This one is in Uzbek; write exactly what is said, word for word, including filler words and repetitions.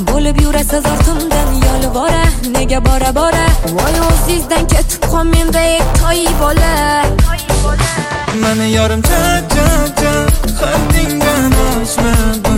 bo'lib yurasiz ortimdan yolvora, nega bora bora voy o'zingizdan ketib qol mendek toy bola. Mani yorim cha cha cha haddingdan oshma.